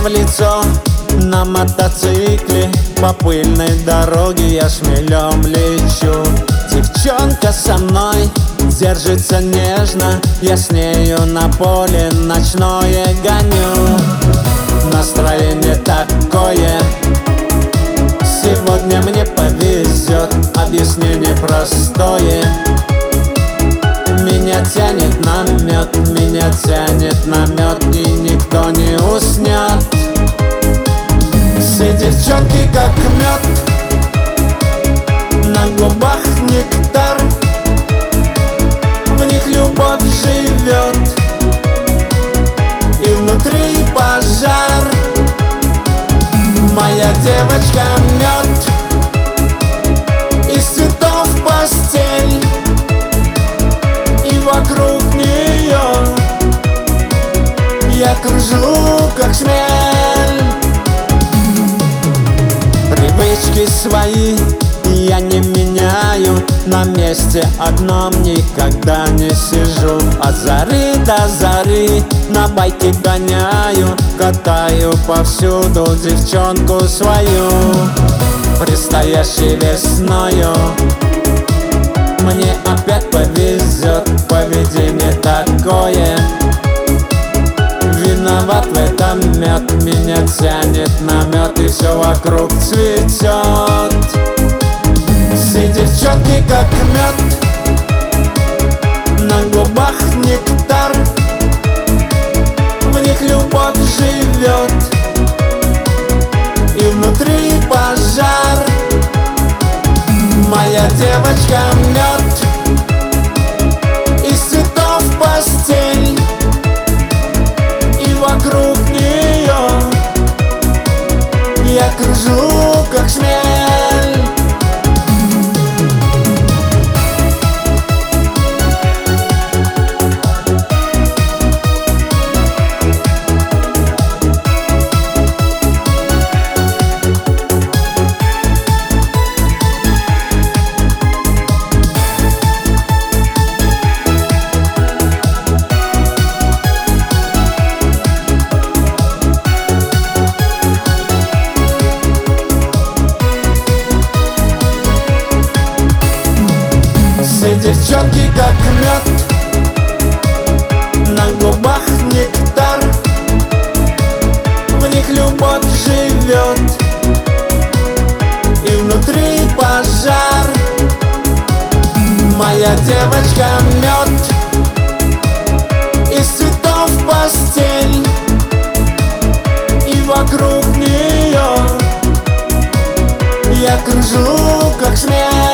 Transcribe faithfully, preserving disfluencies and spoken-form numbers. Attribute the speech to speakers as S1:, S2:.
S1: в лицо на мотоцикле, по пыльной дороге я шмелем лечу. Девчонка со мной держится нежно, я с нею на поле ночное гоню. Настроение такое, сегодня мне повезет, объяснение простое. Меня тянет на мед, меня тянет на мед, и никто не уснет. Все девчонки как мед, на губах нектар, в них любовь живет, и внутри пожар. Моя девочка мед, из цветов постель, и вокруг нее я кружу как шмель. Привычки свои я не меняю, на месте одном никогда не сижу. От зари до зари на байке гоняю, катаю повсюду девчонку свою. Предстоящей весною мне опять повезет, поведение такое. Виноват в этом мед, меня тянет на мед, и все вокруг цветет. Все девчонки как мед, на губах нектар, в них любовь живет, и внутри пожар. Моя девочка мед, из цветов постель, и вокруг нее я кружу как шмель. Все девчонки как мед, на губах нектар, в них любовь живет, и внутри пожар. Моя девочка мед, из цветов постель, и вокруг нее я кружу как шмель.